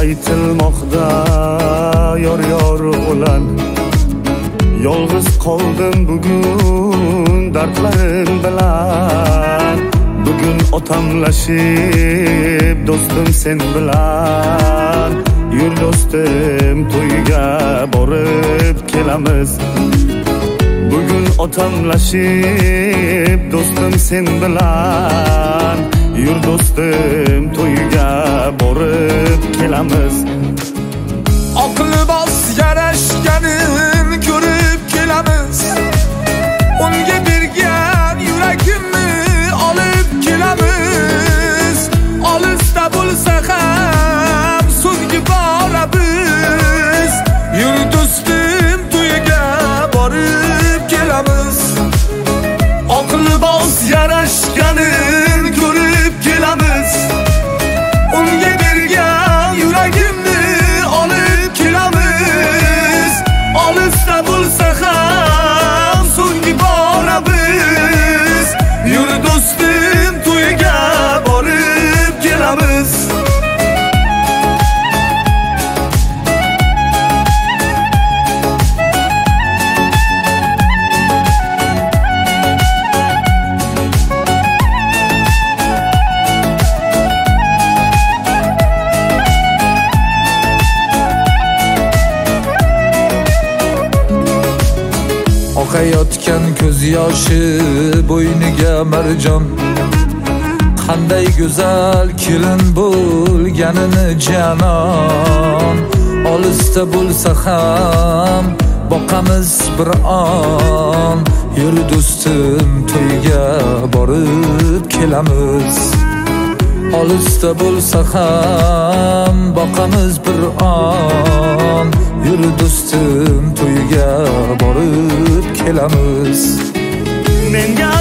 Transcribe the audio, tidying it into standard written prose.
aytilmoqda yor o'lan. Yolg'iz qoldim bugun dardlarim bilan. Bugun otamlashib do'stim sen bilan. Yur do'stim to'yga borib kelamiz. Bugun otamlashib do'stim sen bilan. Yur do'stim to'yga borib kelamiz. Oq libos yarashganin ko'rib kelamiz. Unga bergan yuragimni olib kelamiz. Olisda bo'lsa ham so'nggi bora biz. Yur do'stim to'yga borib kelamiz. Oq libos yarashganin ko'rib kelamiz. Unga bergan yuragimni olib kelamiz. Olisda bo'lsa ham so'nggi bora biz. Yur do'stim to'yga borib kelamiz. Oqayotgan ko'z yoshi bo'yniga marjon. Qanday go'zal kelin bo'lganini janon. Olisda bo'lsa ham boqamiz bir on. Yur do'stim to'yga borib kelamiz. Olisda bo'lsa ham boqamiz bir on. Yur do'stim to'yga borib kelamiz. Menga